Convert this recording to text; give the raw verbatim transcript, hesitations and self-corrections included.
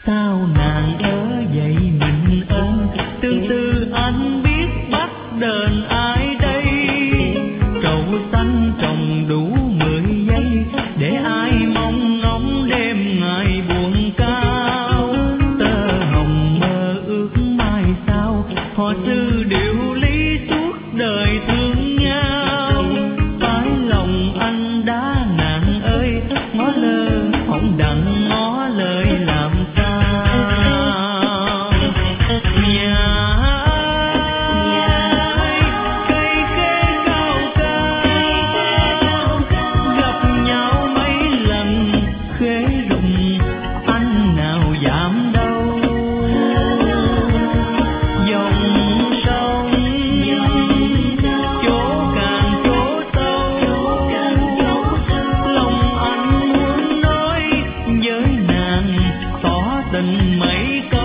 Sao nàng ở vậy mình ơn, tương tư anh biết bắt đền ai đây. Trầu xanh trồng đủ mười giây, để ai mong ngóng đêm ngày buồn cao. Tơ hồng mơ ước mai sao, họ sư điệu lý suốt đời thương nhau. Phải lòng anh đã nàng ơi, ngó lơ không đặng ngó lời làm sao. Nhà ơi, cây khế cao cao, gặp nhau mấy lần khế rụng, anh nào dám đâu. Dòng sông chỗ càng chỗ sâu, lòng anh muốn nói với nàng tỏ tình mấy câu.